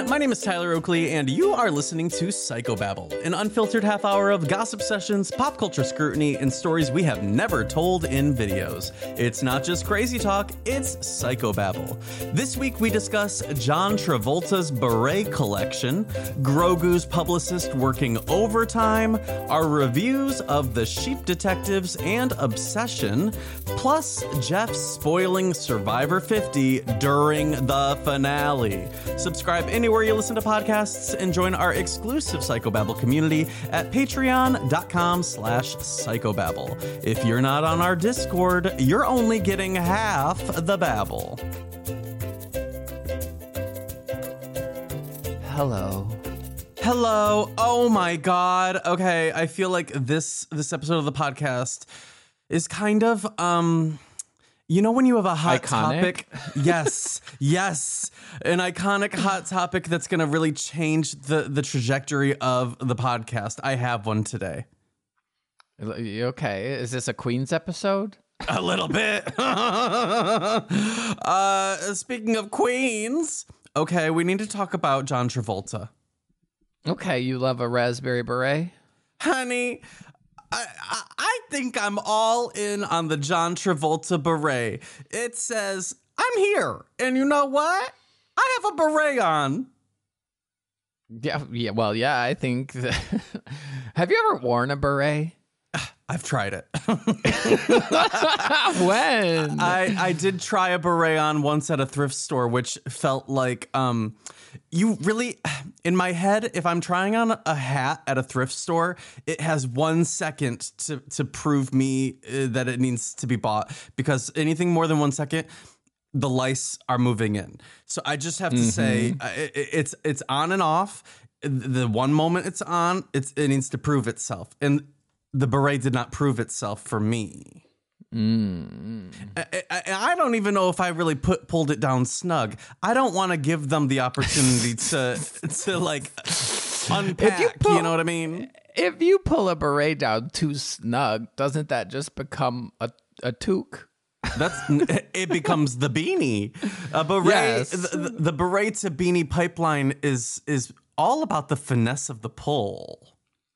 My name is Tyler Oakley, and you are listening to Psychobabble, an unfiltered half hour of gossip sessions, pop culture scrutiny, and stories we have never told in videos. It's not just crazy talk, it's Psychobabble. This week we discuss John Travolta's beret collection, Grogu's publicist working overtime, our reviews of The Sheep Detectives and Obsession, plus Jeff spoiling Survivor 50 during the finale. Subscribe anywhere you listen to podcasts and join our exclusive Psychobabble community at patreon.com/psychobabble. If you're not on our Discord, you're only getting half the babble. Hello. Oh my God. Okay, I feel like this episode of the podcast is kind of you know when you have a hot iconic topic? Yes. An iconic hot topic that's going to really change the trajectory of the podcast. I have one today. Okay, is this a Queens episode? A little bit. Speaking of Queens, okay, we need to talk about John Travolta. Okay, you love a raspberry beret? Honey, I think I'm all in on the John Travolta beret. It says, I'm here. And you know what? I have a beret on. Yeah, I think have you ever worn a beret? I've tried it. When? I did try a beret on once at a thrift store, which felt like you really, in my head, if I'm trying on a hat at a thrift store, it has 1 second to prove me that it needs to be bought, because anything more than 1 second, the lice are moving in. So I just have to say it's on and off. The one moment it's on, it needs to prove itself. And the beret did not prove itself for me. I don't even know if I really pulled it down snug. I don't want to give them the opportunity to like unpack. You know what I mean? If you pull a beret down too snug, doesn't that just become a toque? It becomes the beanie. A beret. Yes. The beret to beanie pipeline is all about the finesse of the pull.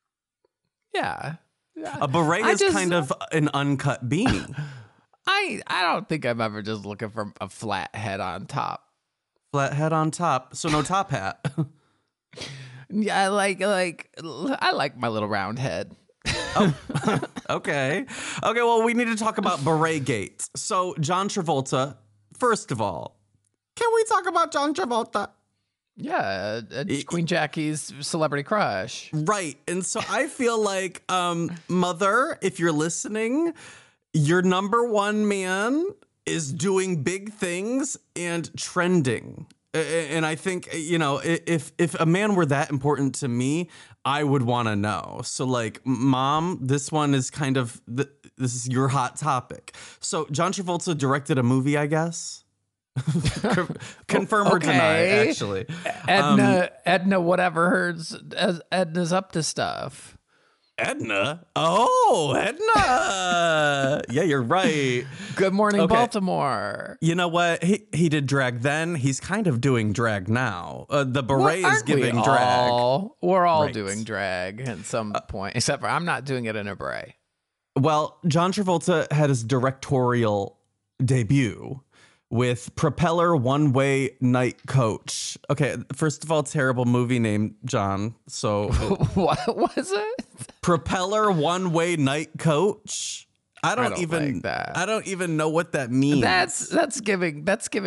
Yeah. A beret is kind of an uncut beanie. I don't think I'm ever just looking for a flat head on top. Flat head on top, so no top hat. Yeah, I like my little round head. Oh, okay. Well, we need to talk about beret gate. So John Travolta, first of all, can we talk about John Travolta? Yeah, Queen Jackie's celebrity crush. Right. And so I feel like, mother, if you're listening, your number one man is doing big things and trending. And I think, you know, if a man were that important to me, I would want to know. So like, Mom, this one is kind of, this is your hot topic. So John Travolta directed a movie, I guess. Confirm or deny, actually. Edna, whatever hers, Edna's up to stuff. Edna? Oh, Edna. Yeah, you're right. Good Morning, Baltimore. You know what? He did drag then. He's kind of doing drag now. The beret is giving drag. We're all doing drag at some point, except for I'm not doing it in a beret. Well, John Travolta had his directorial debut with Propeller One-Way Night Coach. Okay, first of all, terrible movie name, John. So what was it? Propeller One-Way Night Coach. I don't even like that. I don't even know what that means. That's giving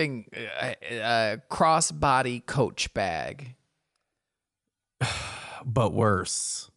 crossbody coach bag. But worse.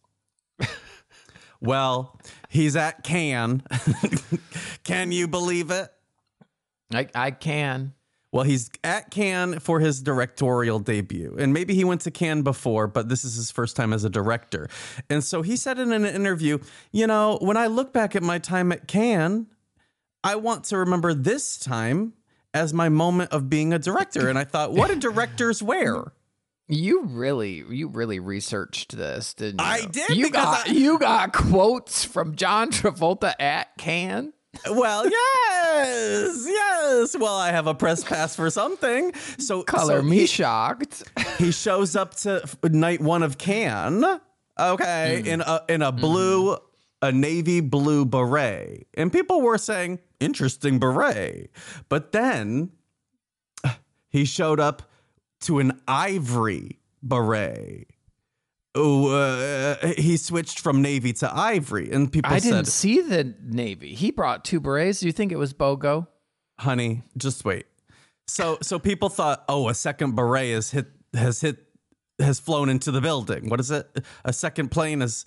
Well, he's at Cannes. Can you believe it? I can. Well, he's at Cannes for his directorial debut. And maybe he went to Cannes before, but this is his first time as a director. And so he said in an interview, you know, when I look back at my time at Cannes, I want to remember this time as my moment of being a director. And I thought, what do directors wear? You really researched this, didn't you? I did. You got quotes from John Travolta at Cannes. Well, yeah. Yes. Well, I have a press pass for something. Color me shocked. He shows up to night one of Cannes. Okay, in a blue, a navy blue beret, and people were saying interesting beret, but then he showed up to an ivory beret. He switched from navy to ivory, and people said, I didn't see the navy. He brought two berets. Do you think it was BOGO? Honey, just wait. So people thought, a second beret has flown into the building. What is it? A second beret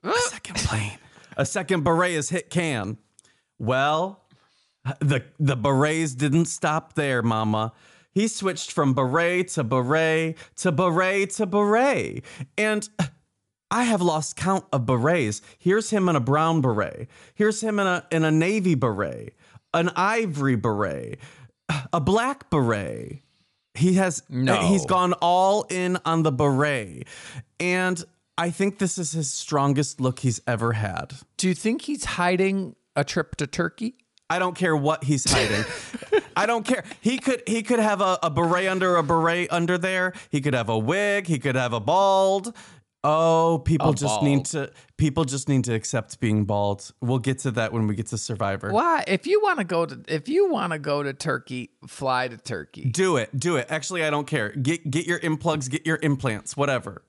has hit Cannes. Well, the berets didn't stop there, mama. He switched from beret to beret to beret to beret. And I have lost count of berets. Here's him in a brown beret. Here's him in a navy beret, an ivory beret, a black beret. He's gone all in on the beret. And I think this is his strongest look he's ever had. Do you think he's hiding a trip to Turkey? I don't care what he's hiding. I don't care. He could have a beret under there. He could have a wig. He could have a bald. Oh, people just need to accept being bald. We'll get to that when we get to Survivor. Why? If you want to go to Turkey, fly to Turkey. Do it. Actually, I don't care. Get your implugs, get your implants, whatever.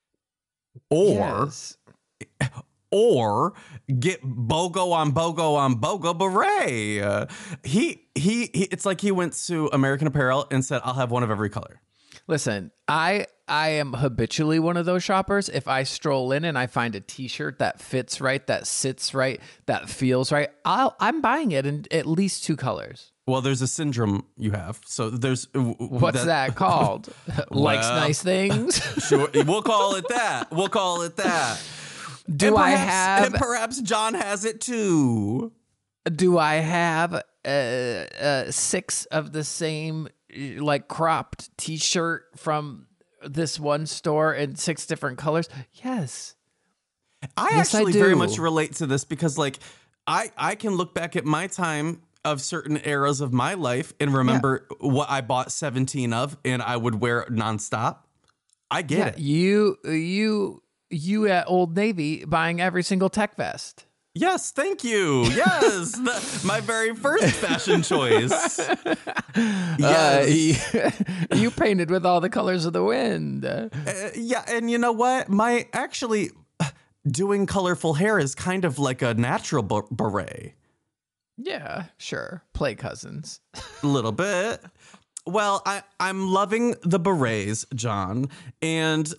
Or get BOGO on BOGO beret. He it's like he went to American Apparel and said, I'll have one of every color. Listen, I am habitually one of those shoppers. If I stroll in and I find a t-shirt that fits right, that sits right, that feels right, I'm buying it in at least two colors. Well, there's a syndrome you have. So there's... What's that called? Likes nice things? Sure. We'll call it that. And perhaps John has it too. Do I have 6 of the same like cropped t-shirt from this one store in 6 different colors? Yes. I actually very much relate to this because like I can look back at my time of certain eras of my life and remember what I bought 17 of and I would wear nonstop. I get it. You at Old Navy buying every single tech vest. Yes, thank you. Yes, my very first fashion choice. Yes. You painted with all the colors of the wind. Yeah, and you know what? Doing colorful hair is kind of like a natural beret. Yeah, sure. Play cousins. A little bit. Well, I'm loving the berets, John, and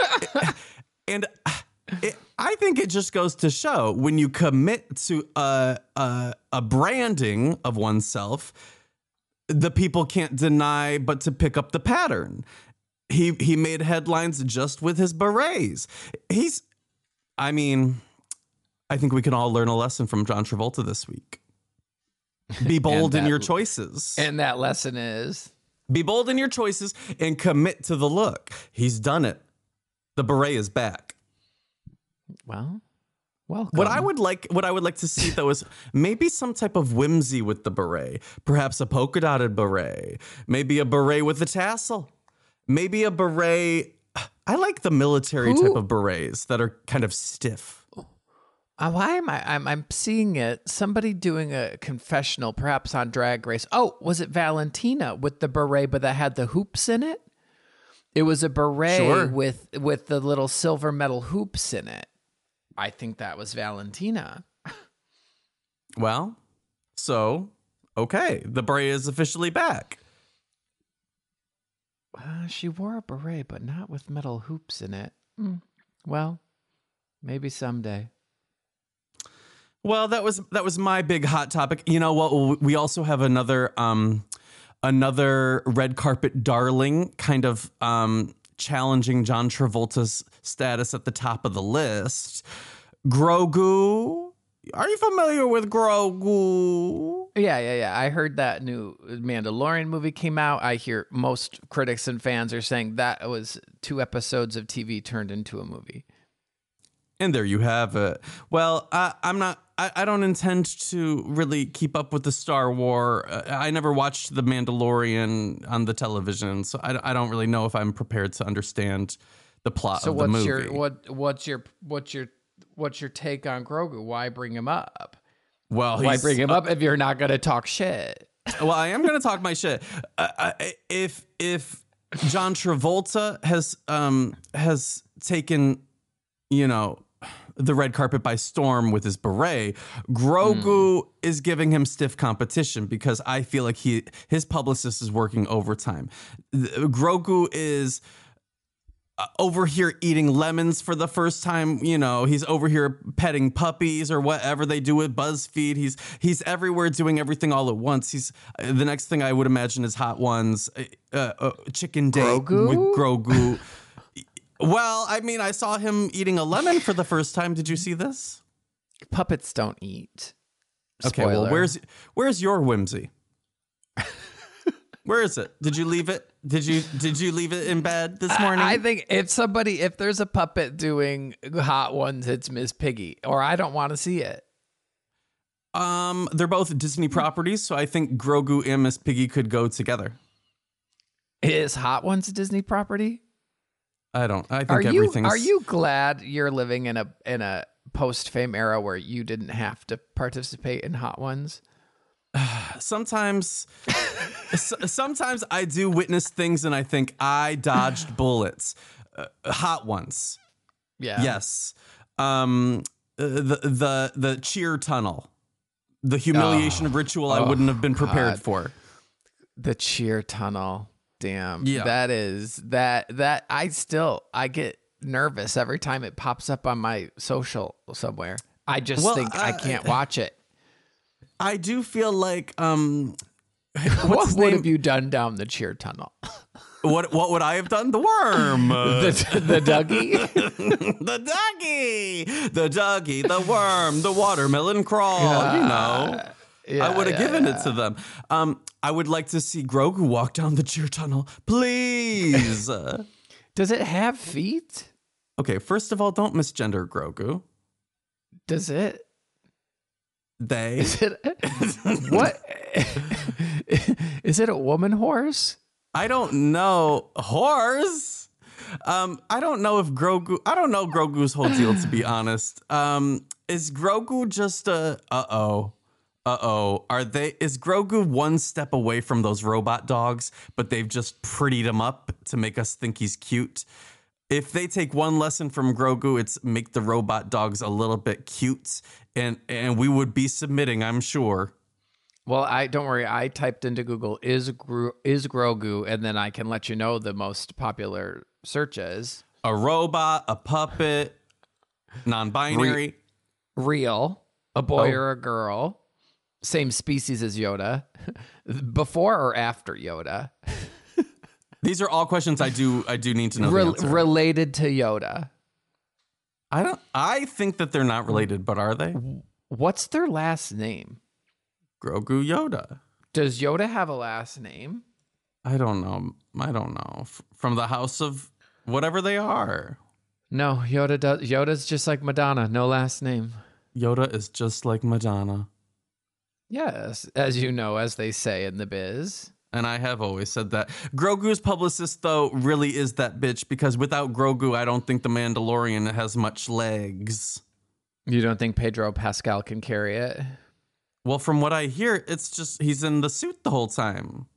I think it just goes to show when you commit to a branding of oneself, the people can't deny but to pick up the pattern. He made headlines just with his berets. I think we can all learn a lesson from John Travolta this week. Be bold in your choices. And that lesson is? Be bold in your choices and commit to the look. He's done it. The beret is back. Well, welcome. What I would like to see though is maybe some type of whimsy with the beret. Perhaps a polka dotted beret. Maybe a beret with a tassel. Maybe a beret. I like the military type of berets that are kind of stiff. Why am I'm seeing it. Somebody doing a confessional, perhaps on Drag Race. Oh, was it Valentina with the beret, but that had the hoops in it? It was a beret with the little silver metal hoops in it. I think that was Valentina. Well, so, okay. The beret is officially back. She wore a beret, but not with metal hoops in it. Well, maybe someday. Well, that was my big hot topic. You know what? We also have another red carpet darling kind of challenging John Travolta's status at the top of the list. Grogu. Are you familiar with Grogu? Yeah. I heard that new Mandalorian movie came out. I hear most critics and fans are saying that was 2 episodes of TV turned into a movie. And there you have it. Well, I'm not I don't intend to really keep up with the Star Wars. I never watched The Mandalorian on the television, so I don't really know if I'm prepared to understand the plot of the movie. What's your take on Grogu? Why bring him up? Well, Why bring him up if you're not going to talk shit? Well, I am going to talk my shit. If John Travolta has taken, the red carpet by storm with his beret, Grogu is giving him stiff competition because I feel like his publicist is working overtime. Grogu is over here eating lemons for the first time. He's over here petting puppies or whatever they do with BuzzFeed. He's everywhere doing everything all at once. He's the next thing I would imagine is Hot Ones, chicken date Grogu? with Grogu. Well, I mean, I saw him eating a lemon for the first time. Did you see this? Puppets don't eat. Okay, Spoiler. well, where's your whimsy? Where is it? Did you leave it? Did you leave it in bed this morning? I think if there's a puppet doing Hot Ones, it's Miss Piggy, or I don't want to see it. They're both Disney properties, so I think Grogu and Miss Piggy could go together. Is Hot Ones a Disney property? I think everything's... Are you glad you're living in a post-fame era where you didn't have to participate in Hot Ones? Sometimes I do witness things and I think I dodged bullets. Hot Ones. Yeah. Yes. The cheer tunnel. The humiliation ritual I wouldn't have been prepared for. The cheer tunnel. Damn. Yeah. That is that I get nervous every time it pops up on my social somewhere. I just think I can't watch it. I do feel like what would have you done down the cheer tunnel? What would I have done? The worm. The Dougie? The Dougie, the worm, the watermelon crawl, I would have given it to them. I would like to see Grogu walk down the cheer tunnel, please. Does it have feet? Okay, first of all, don't misgender Grogu. Does it? They. Is it what? Is it a woman horse? I don't know. Horse? I don't know if Grogu... I don't know Grogu's whole deal, to be honest. Is Grogu just a... Is Grogu one step away from those robot dogs, but they've just prettied him up to make us think he's cute? If they take one lesson from Grogu, it's make the robot dogs a little bit cute, and we would be submitting, I'm sure. Well, don't worry. I typed into Google is Grogu, and then I can let you know the most popular searches. A robot, a puppet, non-binary, real, a boy or a girl, same species as Yoda, before or after Yoda. These are all questions I do need to know the answer. Related to Yoda. I think that they're not related, but are they? What's their last name? Grogu Yoda. Does Yoda have a last name? I don't know. From the house of whatever they are. No, Yoda does. Yoda's just like Madonna, no last name. Yoda is just like Madonna. Yes, as you know, as they say in the biz. And I have always said that. Grogu's publicist, though, really is that bitch, because without Grogu, I don't think The Mandalorian has much legs. You don't think Pedro Pascal can carry it? Well, from what I hear, it's just he's in the suit the whole time.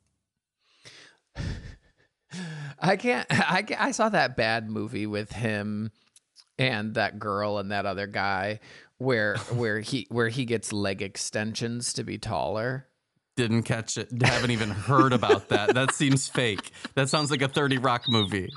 I saw that bad movie with him and that girl and that other guy where he gets leg extensions to be taller. Didn't catch it. Haven't even heard about that. That seems fake. That sounds like a 30 Rock movie.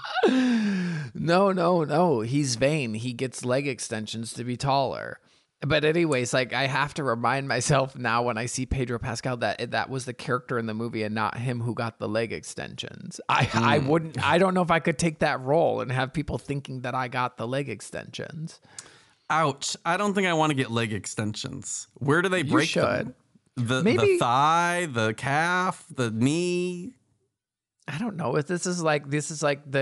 No. He's vain. He gets leg extensions to be taller. But anyways, like I have to remind myself now when I see Pedro Pascal that was the character in the movie and not him who got the leg extensions. I don't know if I could take that role and have people thinking that I got the leg extensions. Ouch. I don't think I want to get leg extensions. Where do they break them? The thigh, the calf, the knee. I don't know. This is like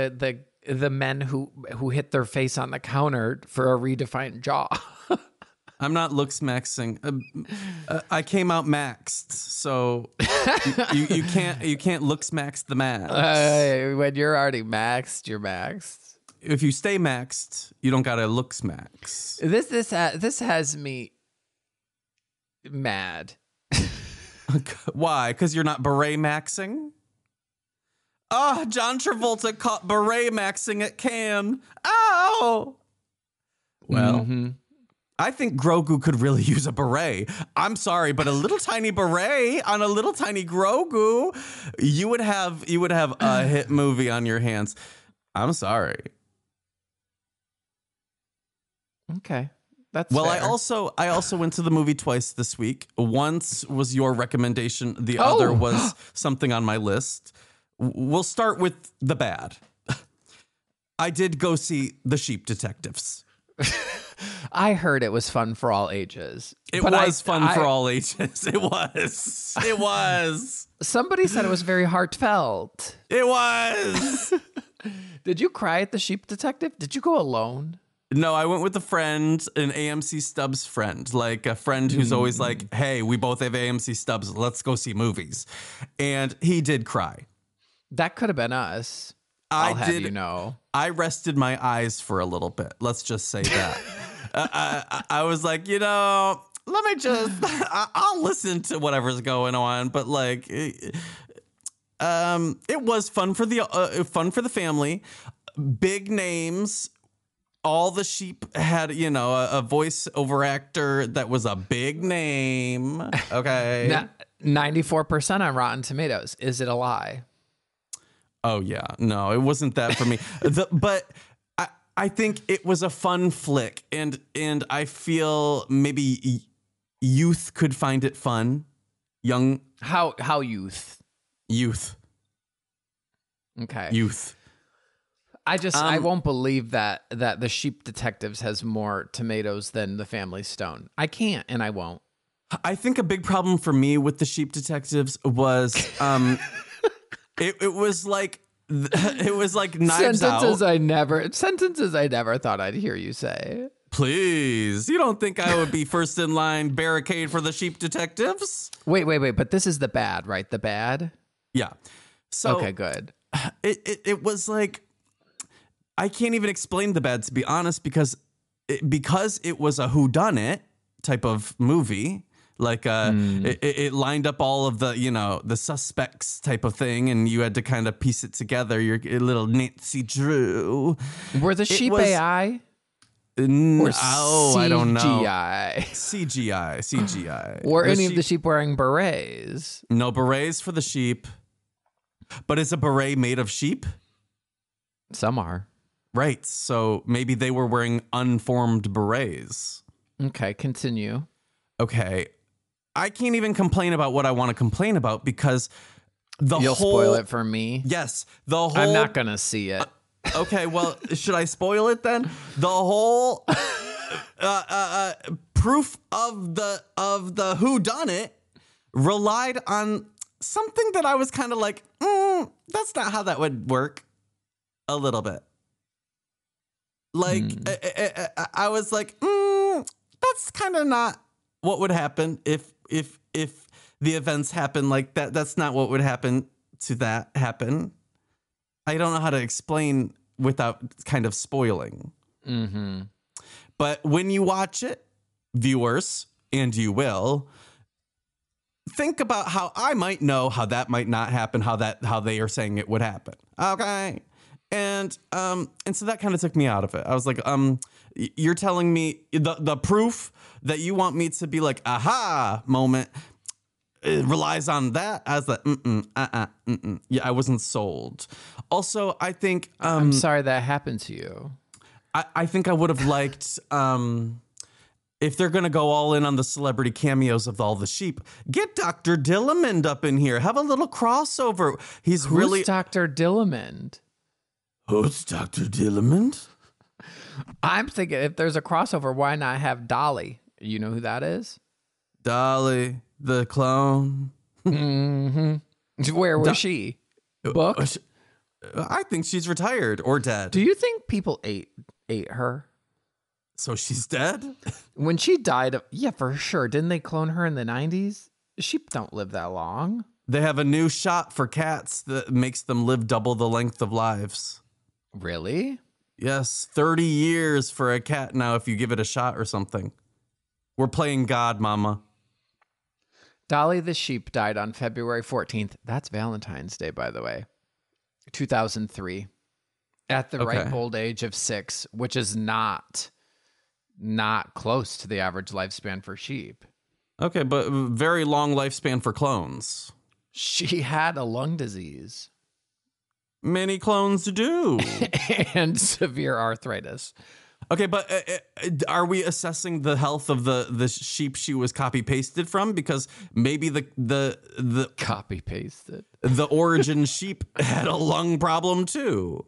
the men who hit their face on the counter for a redefined jaw. I'm not looks maxing. I came out maxed, so you can't looks max the max. When you're already maxed, you're maxed. If you stay maxed, you don't gotta looks max. This has me mad. Why? Because you're not beret maxing? Oh, John Travolta caught beret maxing at Cannes. Ow! Well, I think Grogu could really use a beret. I'm sorry, but a little tiny beret on a little tiny Grogu, you would have a hit movie on your hands. I'm sorry. Okay. That's well, fair. I also went to the movie twice this week. Once was your recommendation. The other was something on my list. We'll start with the bad. I did go see The Sheep Detectives. I heard it was fun for all ages. It was fun for all ages. It was. It was. Somebody said it was very heartfelt. It was. Did you cry at The Sheep Detective? Did you go alone? No, I went with a friend, an AMC Stubs friend, like a friend who's always like, hey, we both have AMC Stubs. Let's go see movies. And he did cry. That could have been us. I'll have you know. I rested my eyes for a little bit. Let's just say that. I was like, let me just, I'll listen to whatever's going on. But like, it was fun for the family. Big names. All the sheep had, a voiceover actor that was a big name. Okay. 94% on Rotten Tomatoes. Is it a lie? Oh, yeah. No, it wasn't that for me. But I think it was a fun flick. And I feel maybe youth could find it fun. Young. How youth? Youth. Okay. Youth. I won't believe that The Sheep Detectives has more tomatoes than The Family Stone. I can't, and I won't. I think a big problem for me with The Sheep Detectives was it was like Knives Out. Sentences I never thought I'd hear you say. Please, you don't think I would be first in line barricade for The Sheep Detectives? Wait, but this is the bad, right? The bad? Yeah. So okay, good. It was like, I can't even explain the bad, to be honest, because it was a whodunit type of movie. Like it lined up all of the suspects type of thing, and you had to kind of piece it together. Your little Nancy Drew. Were the sheep AI? I don't know. CGI. Were any of the sheep wearing berets? No berets for the sheep. But is a beret made of sheep? Some are. Right. So maybe they were wearing unformed berets. Okay, continue. Okay. I can't even complain about what I want to complain about because You'll spoil it for me? Yes. I'm not going to see it. Okay, well, should I spoil it then? The whole proof of the whodunit relied on something that I was kind of like, that's not how that would work. A little bit. Like, I was like, that's kind of not what would happen if the events happen like that. That's not what would happen to that happen. I don't know how to explain without kind of spoiling. Mm-hmm. But when you watch it, viewers, and you will, think about how I might know how that might not happen, how they are saying it would happen. Okay. And so that kind of took me out of it. I was like, you're telling me the proof that you want me to be like, aha moment, it relies on that. I was like, yeah, I wasn't sold. Also, I think I'm sorry that happened to you. I think I would have liked if they're gonna go all in on the celebrity cameos of all the sheep, get Dr. Dillamond up in here. Have a little crossover. Who's Dr. Dillamond? Who's Dr. Dillamond? I'm thinking if there's a crossover, why not have Dolly? You know who that is? Dolly, the clone. Mm-hmm. Where was she? Booked? I think she's retired or dead. Do you think people ate her? So she's dead? When she died, yeah, for sure. Didn't they clone her in the 90s? Sheep don't live that long. They have a new shot for cats that makes them live double the length of lives. Really? Yes, 30 years for a cat now if you give it a shot or something. We're playing God, Mama. Dolly the sheep died on February 14th. That's Valentine's Day, by the way. 2003. At the ripe old age of 6, which is not close to the average lifespan for sheep. Okay, but very long lifespan for clones. She had a lung disease. Many clones do. And severe arthritis. Okay, but are we assessing the health of the sheep she was copy pasted from? Because maybe the Copy pasted. the origin sheep had a lung problem too.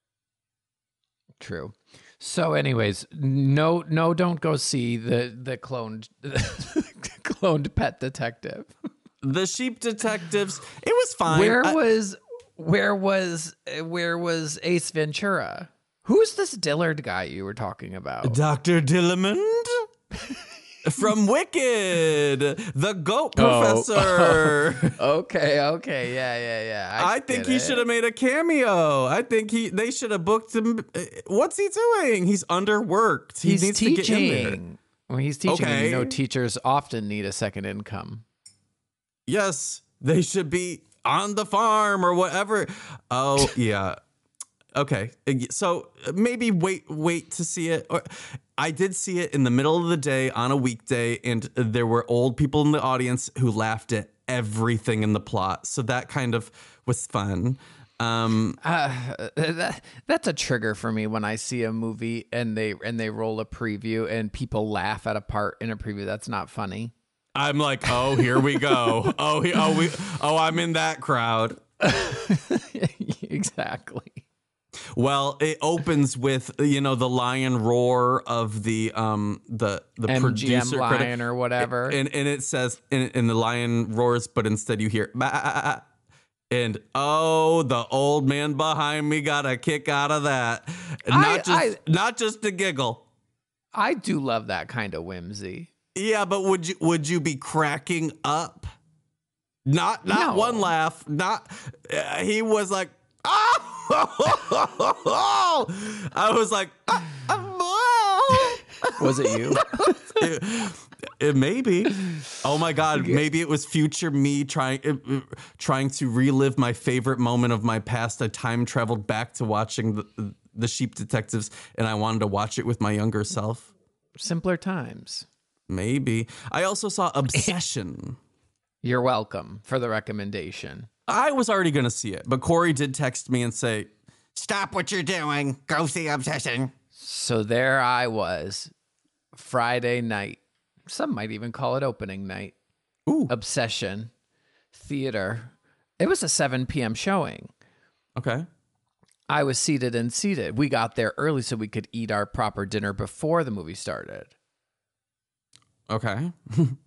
True. So, anyways, no, don't go see the cloned cloned pet detective. The sheep detectives. It was fine. Where was Ace Ventura? Who's this Dillard guy you were talking about? Dr. Dillamond from Wicked, the goat professor. Okay, yeah. I think he should have made a cameo. I think they should have booked him. What's he doing? He's underworked. He needs teaching. to get in there. When he's teaching, Okay. and you know, teachers often need a second income. Yes, they should be on the farm or whatever. Oh, yeah. Okay. So maybe wait to see it. I did see it in the middle of the day on a weekday, and there were old people in the audience who laughed at everything in the plot. So that kind of was fun. That's a trigger for me when I see a movie and they roll a preview and people laugh at a part in a preview. That's not funny. I'm like, oh, here we go. I'm in that crowd. Exactly. Well, it opens with, the lion roar of the MGM producer lion critic, or whatever, and it says, and the lion roars, but instead you hear, bah, and the old man behind me got a kick out of that, not just a giggle. I do love that kind of whimsy. Yeah, but would you be cracking up? Not No. one laugh. Not he was like, I was like, Was it you? it maybe. Oh my God, maybe it was future me trying to relive my favorite moment of my past. I time traveled back to watching the Sheep Detectives, and I wanted to watch it with my younger self. Simpler times. Maybe. I also saw Obsession. You're welcome for the recommendation. I was already going to see it, but Corey did text me and say, "Stop what you're doing. Go see Obsession." So there I was, Friday night. Some might even call it opening night. Ooh. Obsession Theater. It was a 7 p.m. showing. Okay. I was seated. We got there early so we could eat our proper dinner before the movie started. Okay.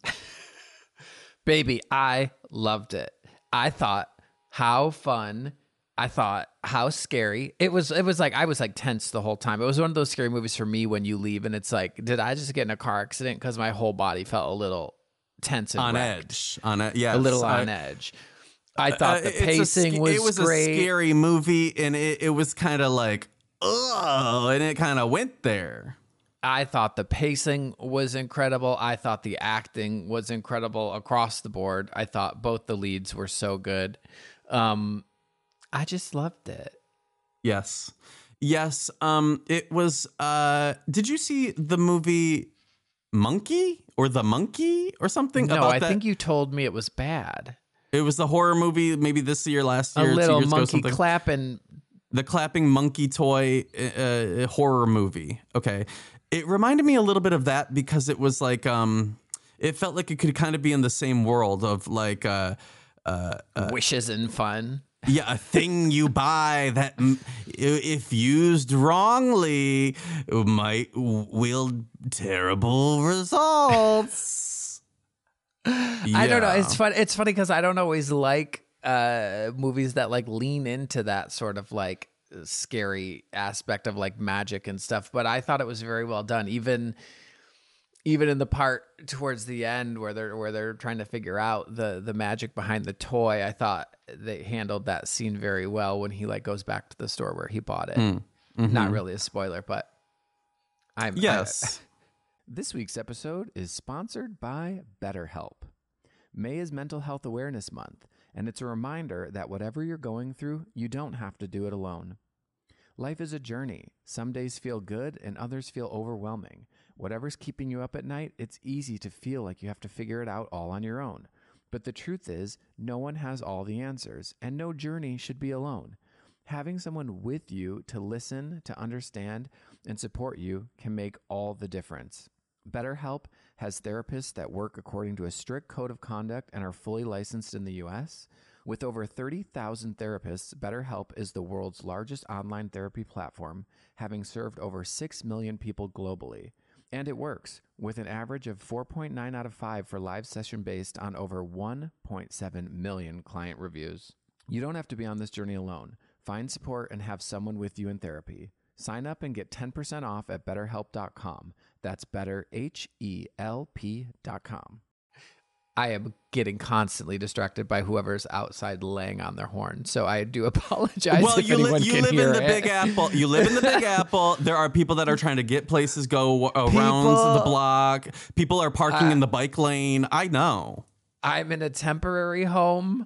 Baby, I loved it. I thought, how fun. I thought, how scary. It was like, I was like tense the whole time. It was one of those scary movies for me when you leave and it's like, did I just get in a car accident? Because my whole body felt a little tense and On wrecked. edge. Yes. A little on edge. I thought the pacing was great. It was a scary movie, and it was kind of like, oh, and it kind of went there. I thought the pacing was incredible. I thought the acting was incredible across the board. I thought both the leads were so good. I just loved it. Yes. It was, did you see the movie Monkey or The Monkey or something? No, about I that? think you told me it was bad. It was the horror movie, maybe this year, last year, A little 2 years ago, monkey something. clapping. The clapping monkey toy horror movie. Okay. It reminded me a little bit of that because it was like, it felt like it could kind of be in the same world of like, Wishes and fun. yeah, a thing you buy that if used wrongly might wield terrible results. I don't know. It's fun. It's funny because I don't always like movies that like lean into that sort of like scary aspect of like magic and stuff, but I thought it was very well done. Even in the part towards the end where they're trying to figure out the magic behind the toy, I thought they handled that scene very well when he like goes back to the store where he bought it. Mm-hmm. Not really a spoiler, but yes. This week's episode is sponsored by BetterHelp. May is Mental Health Awareness Month, and it's a reminder that whatever you're going through, you don't have to do it alone. Life is a journey. Some days feel good and others feel overwhelming. Whatever's keeping you up at night, it's easy to feel like you have to figure it out all on your own. But the truth is, no one has all the answers, and no journey should be alone. Having someone with you to listen, to understand, and support you can make all the difference. BetterHelp has therapists that work according to a strict code of conduct and are fully licensed in the U.S. With over 30,000 therapists, BetterHelp is the world's largest online therapy platform, having served over 6 million people globally. And it works, with an average of 4.9 out of 5 for live session based on over 1.7 million client reviews. You don't have to be on this journey alone. Find support and have someone with you in therapy. Sign up and get 10% off at BetterHelp.com. That's BetterHelp.com. I am getting constantly distracted by whoever's outside laying on their horn, so I do apologize. Well, if you anyone live can in hear the it. Big Apple. You live in the Big Apple. There are people that are trying to get places, go around the block. People are parking in the bike lane. I know. I'm in a temporary home.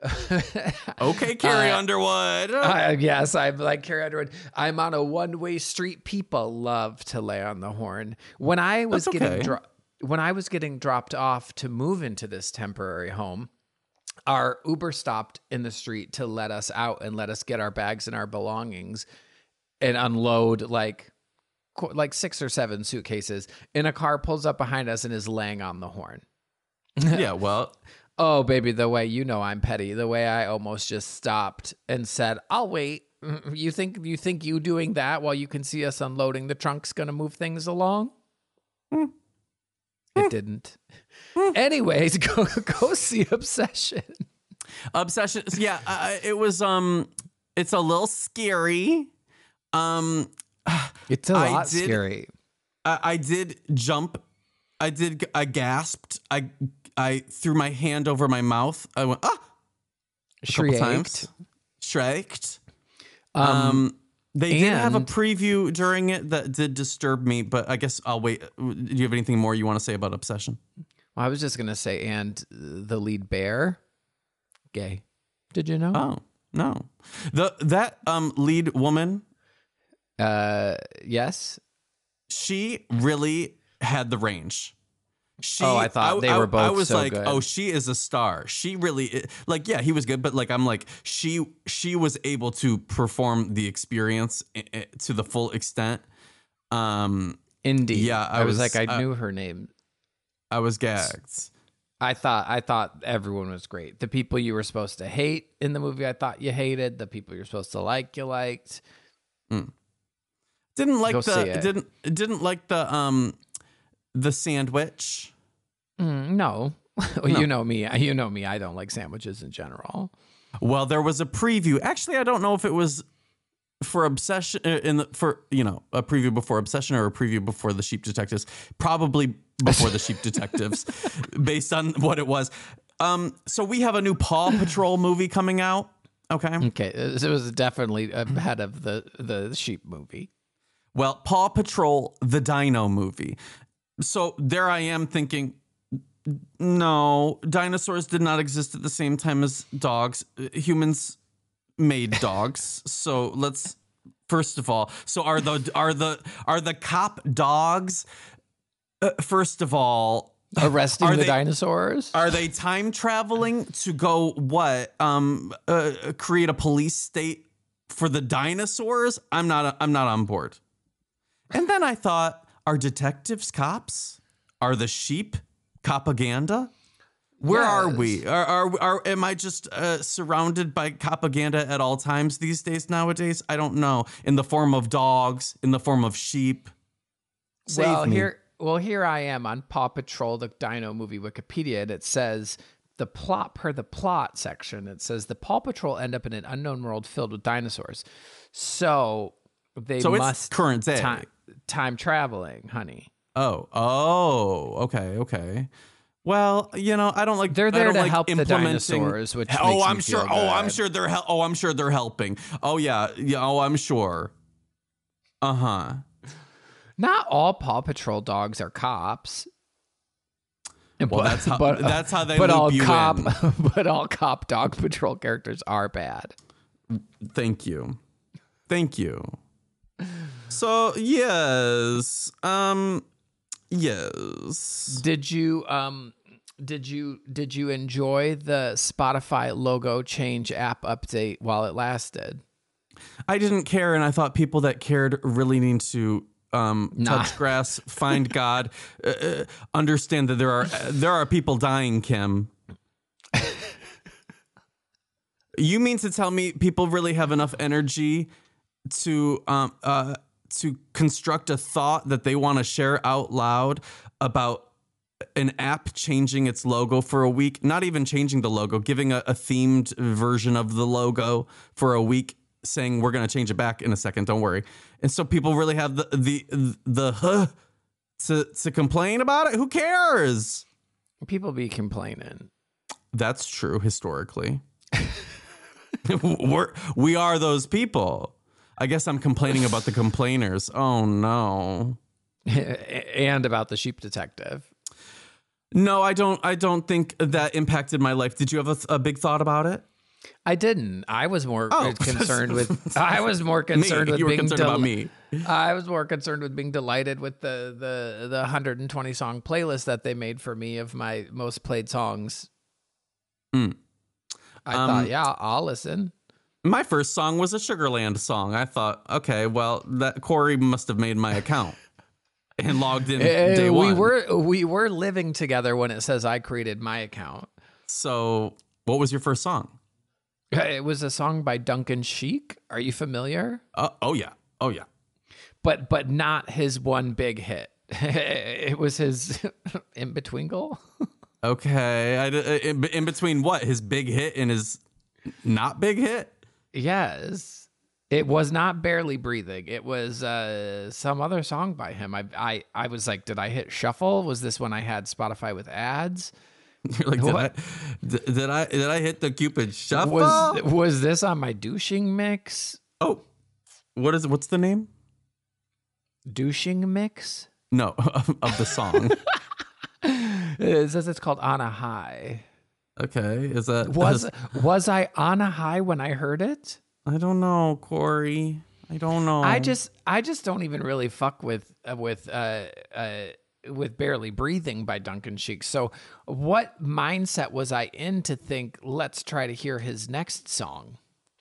Okay, Carrie Underwood. Yes, I'm like Carrie Underwood. I'm on a one-way street. People love to lay on the horn. When I was getting dropped off to move into this temporary home, our Uber stopped in the street to let us out and let us get our bags and our belongings and unload like 6 or 7 suitcases. And a car pulls up behind us and is laying on the horn. Yeah, well. Oh, baby, the way I'm petty, the way I almost just stopped and said, I'll wait. You think you doing that while you can see us unloading the trunk's going to move things along? It didn't. Anyways, go see Obsession. Obsession. Yeah, it was, it's a little scary. It's a lot scary. I did jump. I gasped. I threw my hand over my mouth. I went, a couple times. Shrieked. They did have a preview during it that did disturb me, but I guess I'll wait. Do you have anything more you want to say about Obsession? Well, I was just going to say, and the lead bear, gay. Did you know? Oh, no. That lead woman. Yes. She really had the range. I thought they were both I was so like, good. oh, she is a star. She really, like, yeah, he was good, but like, I'm like, she was able to perform the experience to the full extent. Indeed. Yeah, I was like, I knew her name. I was gagged. I thought everyone was great. The people you were supposed to hate in the movie, I thought you hated. The people you're supposed to like, you liked. Didn't like the sandwich. No. No. You know me. I don't like sandwiches in general. Well, there was a preview. Actually, I don't know if it was for Obsession a preview before Obsession or a preview before The Sheep Detectives. Probably before The Sheep Detectives, based on what it was. So we have a new Paw Patrol movie coming out. Okay. It was definitely ahead of the sheep movie. Well, Paw Patrol, the Dino movie. So there I am thinking, no, dinosaurs did not exist at the same time as dogs. Humans made dogs. So let's, first of all, so are the cop dogs? First of all, arresting the dinosaurs? Are they time traveling to go what? Create a police state for the dinosaurs? I'm not on board. And then I thought, are detectives cops? Are the sheep propaganda? Where are we? Am I just surrounded by propaganda at all times these days nowadays? I don't know. In the form of dogs, in the form of sheep. Save me. Here I am on Paw Patrol, the Dino movie Wikipedia, and it says the plot section, it says the Paw Patrol end up in an unknown world filled with dinosaurs. So they must it's current day. Time traveling, honey. Okay. Well, I don't like. They're there to like help the dinosaurs, which makes I'm me sure. feel good. I'm sure they're. I'm sure they're helping. Oh yeah. Oh, I'm sure. Not all Paw Patrol dogs are cops. Well, that's how they but loop all you cop, in. But all cop dog patrol characters are bad. Thank you. So yes, yes. Did you enjoy the Spotify logo change app update while it lasted? I didn't care, and I thought people that cared really need to touch grass, find God, understand that there are people dying, Kim. You mean to tell me people really have enough energy to construct a thought that they want to share out loud about an app changing its logo for a week, not even changing the logo, giving a themed version of the logo for a week, saying we're going to change it back in a second, don't worry. And so people really have to complain about it? Who cares? People be complaining. That's true historically. We are those people. I guess I'm complaining about the complainers. Oh no. And about the sheep detective. No, I don't think that impacted my life. Did you have a big thought about it? I didn't. I was more concerned with. I was more concerned with you were being concerned about me. I was more concerned with being delighted with the 120 song playlist that they made for me of my most played songs. I thought, yeah, I'll listen. My first song was a Sugarland song. I thought, okay, well, that Corey must have made my account and logged in day one. We were living together when it says I created my account. So, what was your first song? It was a song by Duncan Sheik. Are you familiar? Oh yeah. But not his one big hit. It was his In Between goal. Okay, in between what? His big hit and his not big hit? Yes. It was not Barely Breathing. It was some other song by him. I was like, did I hit shuffle? Was this when I had Spotify with ads? You're like, did I hit the Cupid shuffle? Was this on my douching mix? Oh, what's the name? Douching mix? No, of the song. It says it's called On a High. Okay, is that was I on a high when I heard it? I don't know, Corey. I don't know. I just don't even really fuck with Barely Breathing by Duncan Sheik. So what mindset was I in to think, let's try to hear his next song?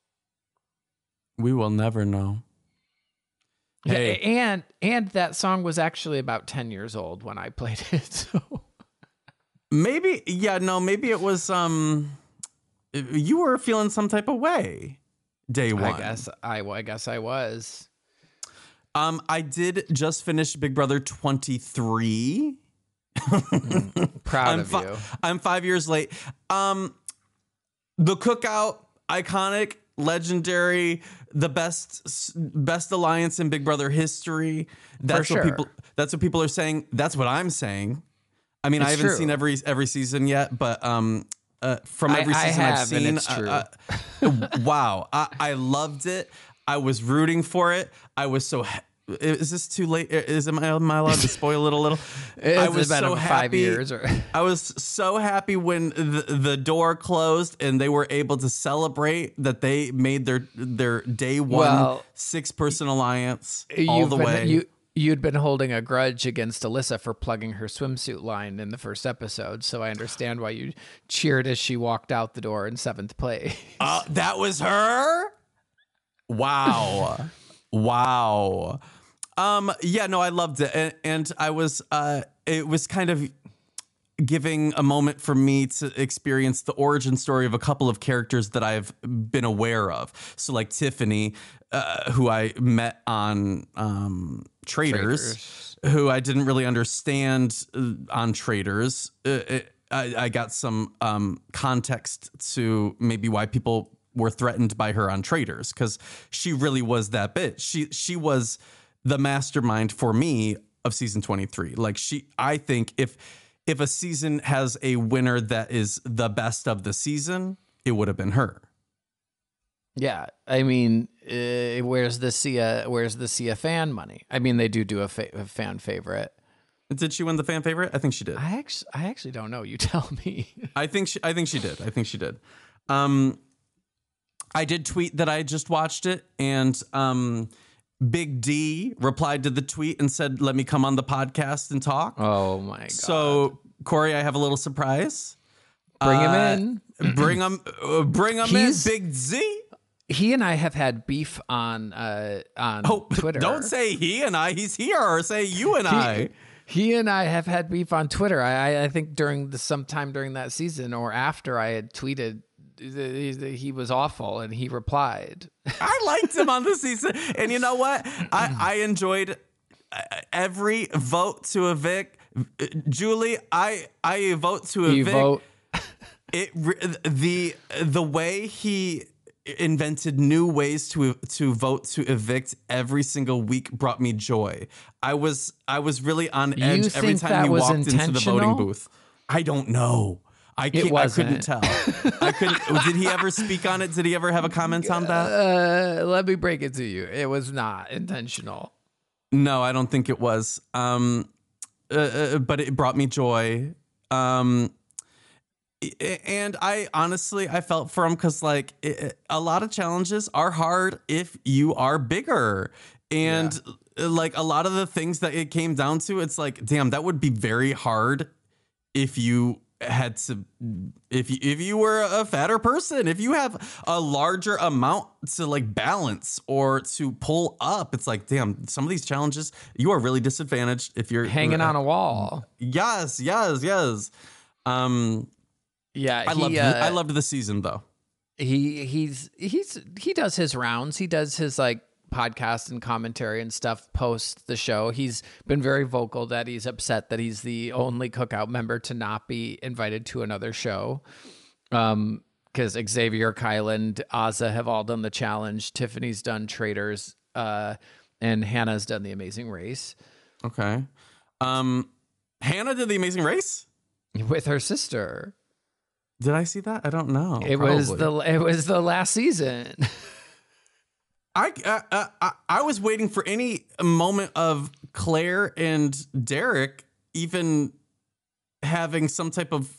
We will never know. Hey. And that song was actually about 10 years old when I played it. So maybe it was you were feeling some type of way day one. I guess I was. I did just finish Big Brother 23. Proud of you. I'm 5 years late. The cookout, iconic, legendary, the best alliance in Big Brother history. That's what people are saying. That's what I'm saying. I mean, I haven't seen every season yet, but from every season I've seen, and it's true. Wow, I loved it. I was rooting for it. I was so. Is this too late? Am I allowed to spoil it a little? I was so happy. 5 years. I was so happy when the door closed and they were able to celebrate that they made their day one 6-person alliance all the way. You'd been holding a grudge against Alyssa for plugging her swimsuit line in the first episode, so I understand why you cheered as she walked out the door in 7th place. That was her? Wow. Wow. Yeah, no, I loved it. And I was, it was kind of giving a moment for me to experience the origin story of a couple of characters that I've been aware of. So like Tiffany, who I met on, Traitors, who I didn't really understand on Traitors. I got some context to maybe why people were threatened by her on Traitors, because she really was that bitch. She was the mastermind for me of season 23. Like I think if a season has a winner that is the best of the season, it would have been her. Yeah, I mean, where's the Sia fan money? I mean, they do a fan favorite. Did she win the fan favorite? I think she did. I actually don't know. You tell me. I think she did. I did tweet that I just watched it, and Big D replied to the tweet and said, "Let me come on the podcast and talk." Oh my god! So Corey, I have a little surprise. Bring him in. Bring him in, Big Z. He and I have had beef on Twitter. Don't say he and I. He's here, or say you and I. He and I have had beef on Twitter. I think sometime during that season or after I had tweeted he was awful, and he replied. I liked him on the season, and you know what? I enjoyed every vote to evict. Julie, I vote to evict. You vote. The way he invented new ways to vote to evict every single week brought me joy. I was really on edge every time he walked into the voting booth. I don't know. I couldn't tell. Did he ever speak on it? Did he ever have a comment on that? Let me break it to you. It was not intentional. No, I don't think it was. But it brought me joy. And I honestly, I felt for him because like a lot of challenges are hard if you are bigger. And like a lot of the things that it came down to, it's like, damn, that would be very hard if you had to, if you were a fatter person, if you have a larger amount to like balance or to pull up, it's like, damn, some of these challenges, you are really disadvantaged if you're hanging on a wall. Yes. Yeah, I loved the season though. He does his rounds. He does his like podcast and commentary and stuff post the show. He's been very vocal that he's upset that he's the only Cookout member to not be invited to another show. Because Xavier, Kylan, Azah have all done the challenge. Tiffany's done Traitors, and Hannah's done the Amazing Race. Okay, Hannah did the Amazing Race with her sister. Did I see that? I don't know. It was the last season. I was waiting for any moment of Claire and Derek even having some type of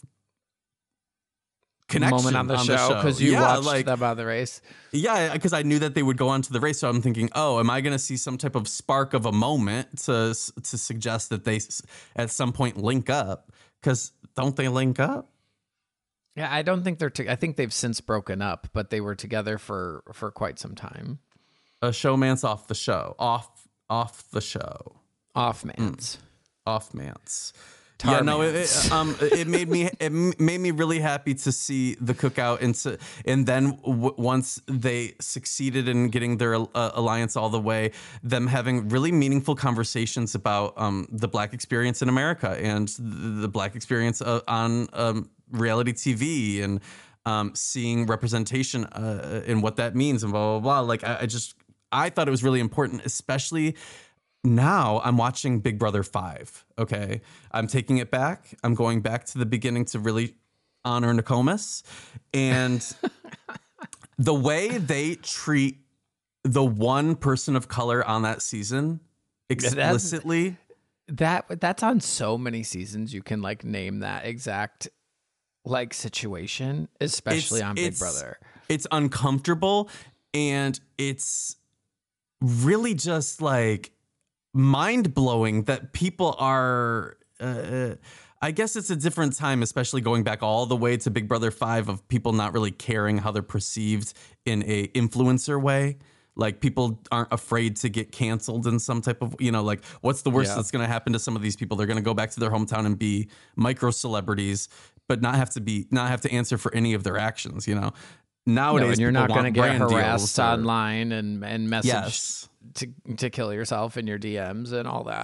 connection moment on the show because you watched them on the race. Yeah, because I knew that they would go on to the race, so I'm thinking, oh, am I going to see some type of spark of a moment to suggest that they at some point link up? Because don't they link up? Yeah, I don't think I think they've since broken up, but they were together for quite some time. A showmance off the show. Off the show. Offmance. Offmance. Yeah, no, it made me really happy to see the Cookout, and then once they succeeded in getting their alliance all the way, them having really meaningful conversations about the Black experience in America and the Black experience on reality TV, and seeing representation and what that means and blah blah blah. Like I thought it was really important, especially. Now I'm watching Big Brother 5. Okay. I'm taking it back. I'm going back to the beginning to really honor Nokomis. And the way they treat the one person of color on that season explicitly. That's on so many seasons. You can like name that exact like situation, especially on Big Brother. It's uncomfortable, and it's really just like mind-blowing that people are I guess it's a different time, especially going back all the way to Big Brother 5, of people not really caring how they're perceived in a influencer way. Like, people aren't afraid to get canceled in some type of, like, what's the worst that's going to happen to some of these people? They're going to go back to their hometown and be micro celebrities, but not have to answer for any of their actions, Nowadays, and you're not going to get harassed online and message to kill yourself in your DMs and all that.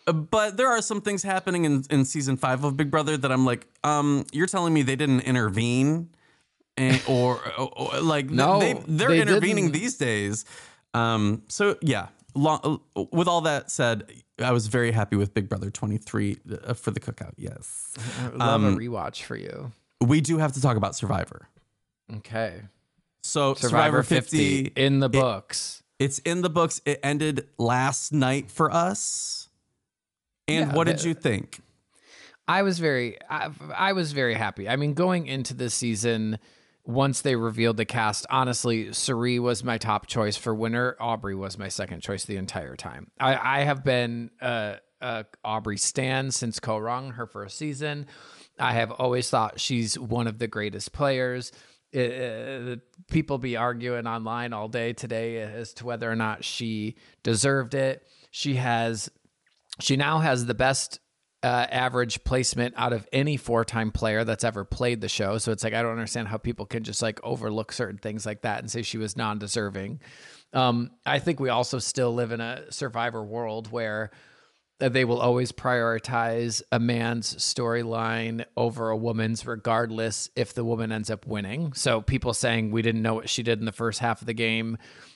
But there are some things happening in season 5 of Big Brother that I'm like, you're telling me they didn't intervene, or like No, they're they intervening didn't. these days. So yeah, with all that said, I was very happy with Big Brother 23 for the cookout. Yes, I would love a rewatch for you. we do have to talk about Survivor. Okay. So Survivor 50 in the books. It's in the books. It ended last night for us. And Yeah, what did you think? I was very happy. I mean, going into this season, once they revealed the cast, honestly, Cirie was my top choice for winner. Aubrey was my second choice the entire time. I have been Aubrey stan since Ko Rung, her first season. I have always thought she's one of the greatest players. People be arguing online all day today as to whether or not she deserved it. She now has the best average placement out of any 4-time player that's ever played the show. So it's like, I don't understand how people can just like overlook certain things like that and say she was non-deserving. I think we also still live in a Survivor world where they will always prioritize a man's storyline over a woman's, regardless if the woman ends up winning. So people saying we didn't know what she did in the first half of the game.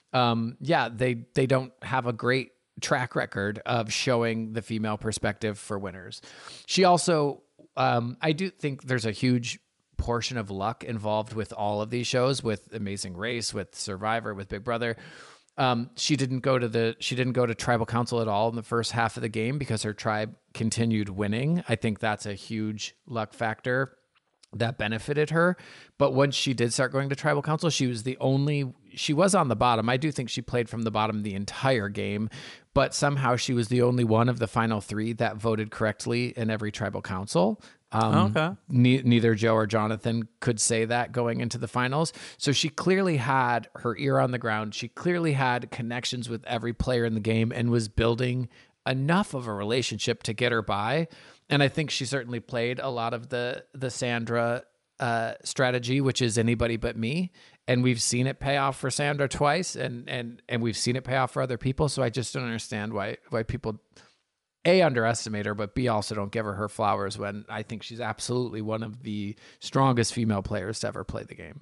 They don't have a great track record of showing the female perspective for winners. She also, I do think there's a huge portion of luck involved with all of these shows, with Amazing Race, with Survivor, with Big Brother. She didn't go to tribal council at all in the first half of the game because her tribe continued winning. I think that's a huge luck factor that benefited her. But once she did start going to tribal council, she was on the bottom. I do think she played from the bottom the entire game, but somehow she was the only one of the final 3 that voted correctly in every tribal council. Okay. Neither Joe or Jonathan could say that going into the finals. So she clearly had her ear on the ground. She clearly had connections with every player in the game and was building enough of a relationship to get her by. And I think she certainly played a lot of the Sandra strategy, which is anybody but me. And we've seen it pay off for Sandra twice, and we've seen it pay off for other people. So I just don't understand why people A, underestimate her, but B, also don't give her flowers when I think she's absolutely one of the strongest female players to ever play the game.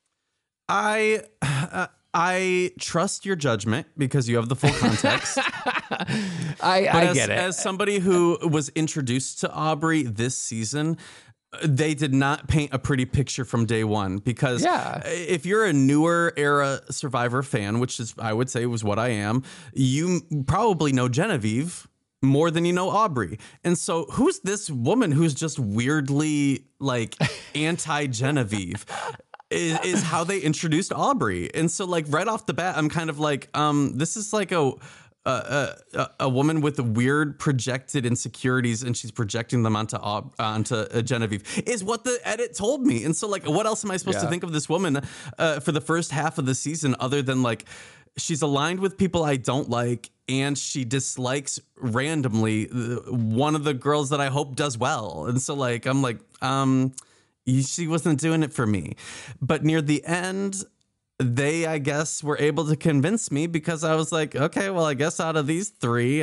I trust your judgment because you have the full context. I get it. As somebody who was introduced to Aubrey this season, they did not paint a pretty picture from day one, because if you're a newer era Survivor fan, which is, I would say, was what I am, you probably know Genevieve more than you know Aubrey. And so who's this woman who's just weirdly like anti-Genevieve? Is how they introduced Aubrey. And so like right off the bat, I'm kind of like, this is like a woman with weird projected insecurities, and she's projecting them onto Genevieve, is what the edit told me. And so like, what else am I supposed to think of this woman for the first half of the season, other than like, she's aligned with people I don't like, and she dislikes randomly one of the girls that I hope does well. And so like, I'm like, she wasn't doing it for me. But near the end, they, I guess, were able to convince me, because I was like, okay, well, I guess out of these 3,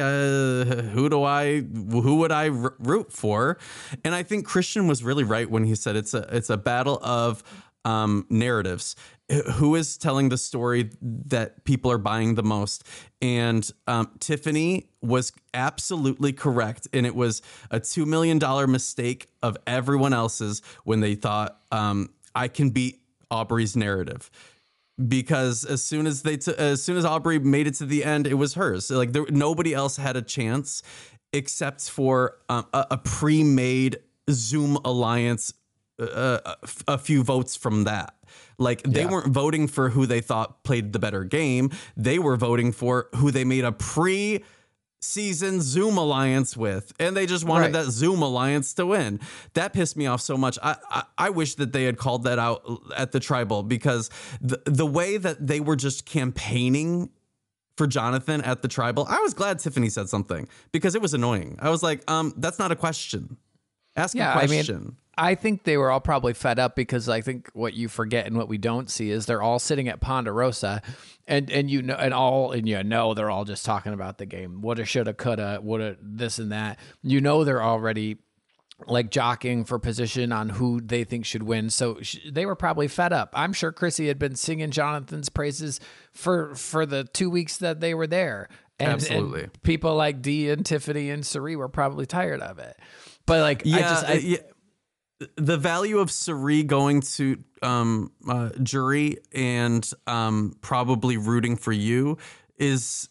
who would I root for? And I think Christian was really right when he said it's a battle of narratives. Who is telling the story that people are buying the most? And Tiffany was absolutely correct. And it was a $2 million mistake of everyone else's when they thought, I can beat Aubrey's narrative. Because as soon as Aubrey made it to the end, it was hers. Like nobody else had a chance except for a pre-made Zoom alliance, a few votes from that. Like they weren't voting for who they thought played the better game. They were voting for who they made a pre-season Zoom alliance with, and they just wanted that Zoom alliance to win. That pissed me off so much. I wish that they had called that out at the tribal, because the way that they were just campaigning for Jonathan at the tribal, I was glad Tiffany said something, because it was annoying. I was like, that's not a question. Ask a question. I think they were all probably fed up because I think what you forget and what we don't see is they're all sitting at Ponderosa, and they're all just talking about the game. Woulda, shoulda, coulda, woulda, this and that. They're already like jockeying for position on who they think should win. So they were probably fed up. I'm sure Chrissy had been singing Jonathan's praises for the 2 weeks that they were there. Absolutely. And people like Dee and Tiffany and Cirie were probably tired of it. But like, the value of Cirie going to jury and probably rooting for you is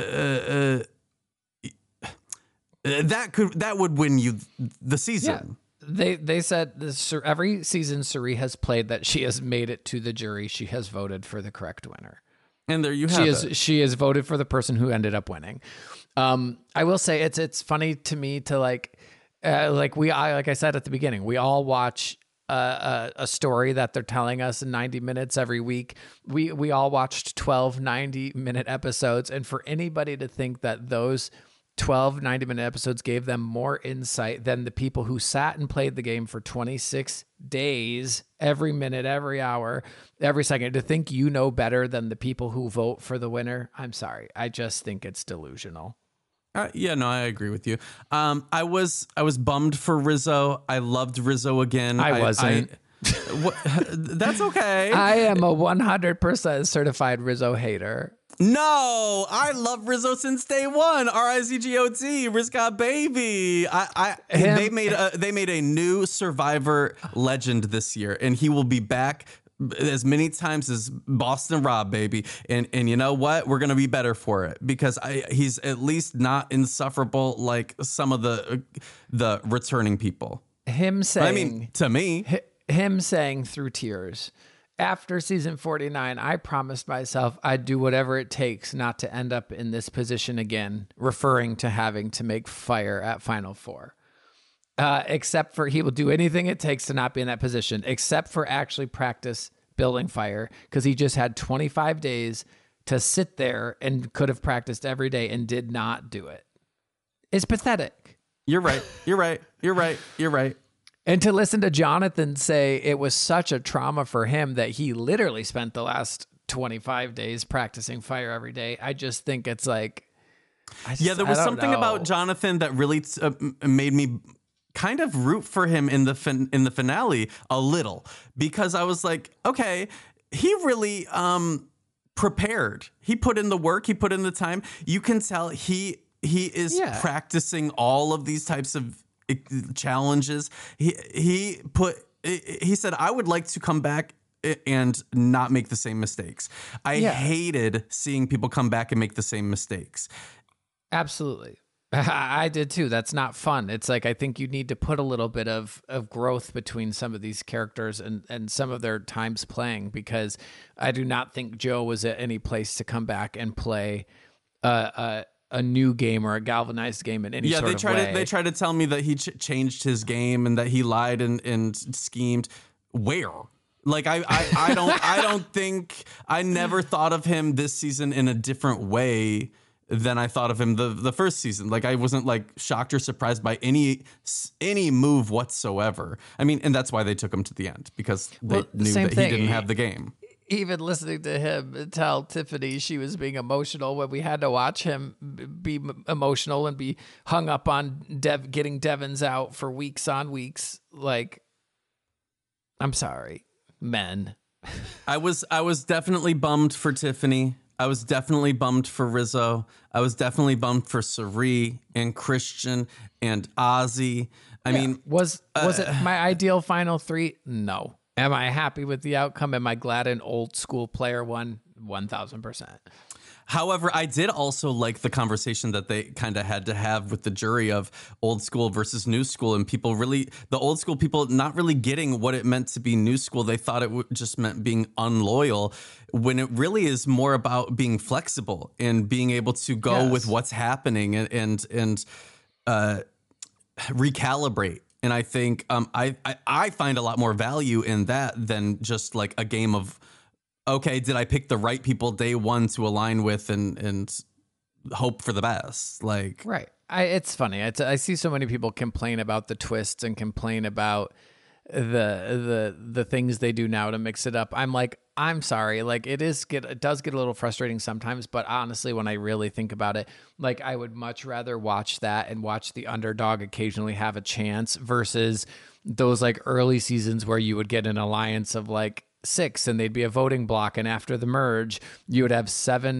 that would win you the season. Yeah. They said every season Cirie has played that she has made it to the jury. She has voted for the correct winner. And there you have it. She has voted for the person who ended up winning. I will say it's funny to me to like I said at the beginning, we all watch a story that they're telling us in 90 minutes every week. We all watched 12 90-minute episodes, and for anybody to think that those 12 90-minute episodes gave them more insight than the people who sat and played the game for 26 days, every minute, every hour, every second, to think you know better than the people who vote for the winner, I'm sorry. I just think it's delusional. I agree with you. I was bummed for Rizzo. I loved Rizzo again. I wasn't. That's okay. I am a 100% certified Rizzo hater. No, I love Rizzo since day one. RIZGOT, Rizgot baby. They made a new Survivor legend this year, and he will be back as many times as Boston Rob, baby. And you know what? We're going to be better for it because he's at least not insufferable like some of the returning people. To me. Him saying through tears, after season 49, I promised myself I'd do whatever it takes not to end up in this position again, referring to having to make fire at Final Four. Except for he will do anything it takes to not be in that position, except for actually practice building fire, because he just had 25 days to sit there and could have practiced every day and did not do it. It's pathetic. You're right. And to listen to Jonathan say it was such a trauma for him that he literally spent the last 25 days practicing fire every day, I just think it's like... there was something about Jonathan that really made me kind of root for him in the finale a little, because I was like, okay, he really prepared. He put in the work. He put in the time. You can tell he is practicing all of these types of challenges. He said, I would like to come back and not make the same mistakes. I hated seeing people come back and make the same mistakes. Absolutely. I did too. That's not fun. It's like, I think you need to put a little bit of growth between some of these characters and some of their times playing, because I do not think Joe was at any place to come back and play a new game or a galvanized game in any sort of way. They tried to tell me that he changed his game and that he lied and schemed. Where? Like I don't think, I never thought of him this season in a different way than I thought of him the first season. Like I wasn't like shocked or surprised by any move whatsoever. I mean, and that's why they took him to the end, because they knew that he didn't have the game. Even listening to him tell Tiffany she was being emotional when we had to watch him be emotional and be hung up on getting Devins out for weeks on weeks. Like, I'm sorry, men. I was definitely bummed for Tiffany. I was definitely bummed for Rizzo. I was definitely bummed for Cirie and Christian and Ozzy. I mean, was it my ideal final three? No. Am I happy with the outcome? Am I glad an old school player won? 1,000%. However, I did also like the conversation that they kind of had to have with the jury of old school versus new school, and the old school people not really getting what it meant to be new school. They thought it just meant being unloyal, when it really is more about being flexible and being able to go with what's happening and recalibrate. And I think I find a lot more value in that than just like a game of, okay, did I pick the right people day one to align with and hope for the best? Like, right. It's funny. I see so many people complain about the twists and complain about the things they do now to mix it up. I'm like, I'm sorry. Like it does get a little frustrating sometimes, but honestly, when I really think about it, like I would much rather watch that and watch the underdog occasionally have a chance versus those like early seasons where you would get an alliance of like 6 and they'd be a voting block, and after the merge you'd have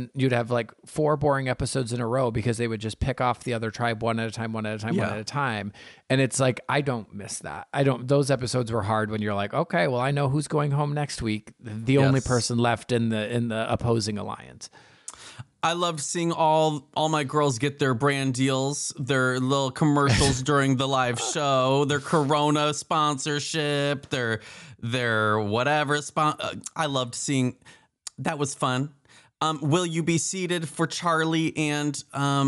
4 boring episodes in a row because they would just pick off the other tribe one at a time. And it's like, I don't miss that. Those episodes were hard when you're like, okay, well, I know who's going home next week, the only person left in the opposing alliance. I loved seeing all my girls get their brand deals, their little commercials during the live show, their Corona sponsorship, their whatever. I loved seeing. That was fun. Will you be seated for Charlie and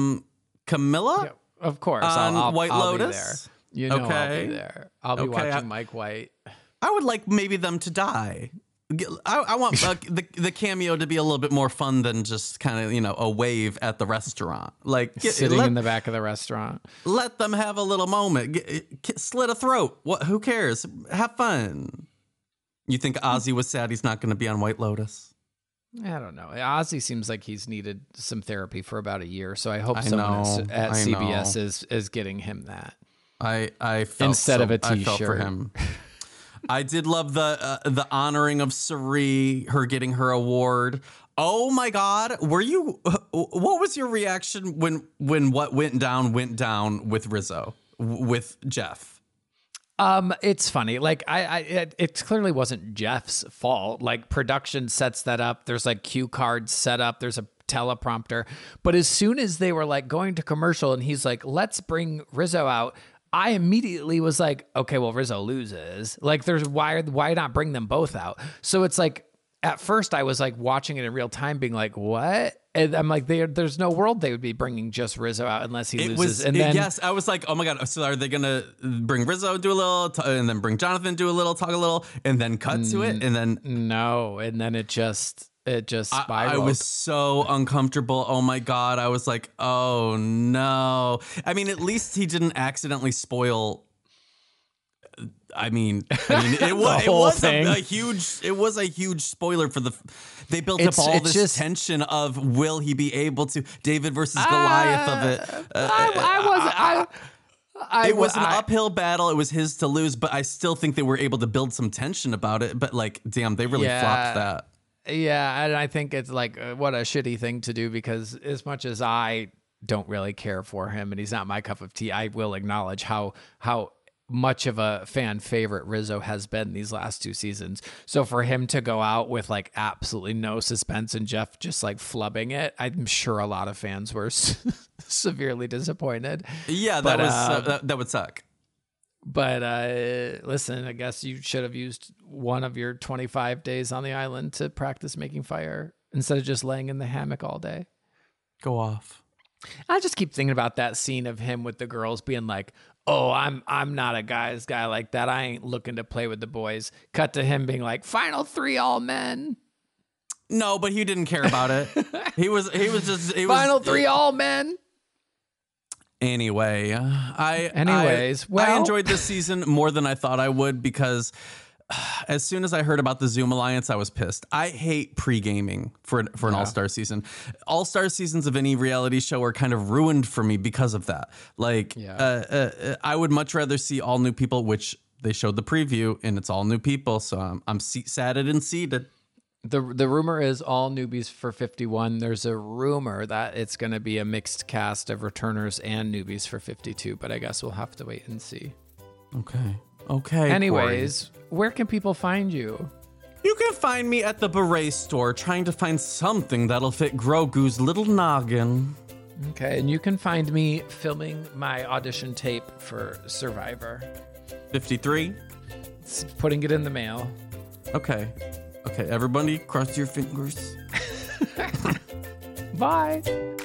Camilla? Yeah, of course. On White Lotus? Be there. You know, okay. I'll be there. I'll be watching Mike White. I would like maybe them to die. I want the cameo to be a little bit more fun than just kind of, a wave at the restaurant. Like sitting in the back of the restaurant. Let them have a little moment. Slit a throat. Who cares? Have fun. You think Ozzy was sad he's not going to be on White Lotus? I don't know. Ozzy seems like he's needed some therapy for about a year, so I hope someone at CBS is getting him that. I felt instead of a T-shirt. I felt for him. I did love the honoring of Cirie, her getting her award. Oh my God. What was your reaction when what went down with Rizzo, with Jeff? It's funny. Like it clearly wasn't Jeff's fault. Like production sets that up. There's like cue cards set up. There's a teleprompter. But as soon as they were like going to commercial and he's like, let's bring Rizzo out, I immediately was like, okay, well, Rizzo loses. Like, why not bring them both out? So it's like, at first I was like watching it in real time being like, what? And I'm like, there's no world they would be bringing just Rizzo out unless he loses. Yes, I was like, oh my God. So are they going to bring Rizzo, do a little, and then bring Jonathan, do a little, talk a little, and then cut to it? And then. No. And then it just spiraled. I was so uncomfortable. Oh my God. I was like, oh no. I mean, at least he didn't accidentally spoil. I mean, it was a huge spoiler for they built up all this tension of, will he be able to, David versus Goliath of it. It was an uphill battle. It was his to lose, but I still think they were able to build some tension about it. But like, damn, they really flopped that. Yeah, and I think it's like, what a shitty thing to do, because as much as I don't really care for him and he's not my cup of tea, I will acknowledge how much of a fan favorite Rizzo has been these last 2 seasons. So for him to go out with like absolutely no suspense and Jeff just like flubbing it, I'm sure a lot of fans were severely disappointed. Yeah, that would suck. But listen, I guess you should have used one of your 25 days on the island to practice making fire instead of just laying in the hammock all day. Go off. I just keep thinking about that scene of him with the girls being like, oh, I'm not a guy's guy like that. I ain't looking to play with the boys. Cut to him being like, final 3 all men. No, but he didn't care about it. He was final 3 all men. Anyway, I enjoyed this season more than I thought I would, because as soon as I heard about the Zoom Alliance, I was pissed. I hate pre-gaming for an all-star season. All-star seasons of any reality show are kind of ruined for me because of that. Like, I would much rather see all new people, which they showed the preview, and it's all new people. So I'm satted and seated. The rumor is all newbies for 51. There's a rumor that it's going to be a mixed cast of returners and newbies for 52, but I guess we'll have to wait and see. Okay. Anyways, where can people find you? You can find me at the Beret store trying to find something that'll fit Grogu's little noggin. Okay, and you can find me filming my audition tape for Survivor. 53? Putting it in the mail. Okay, everybody cross your fingers. Bye.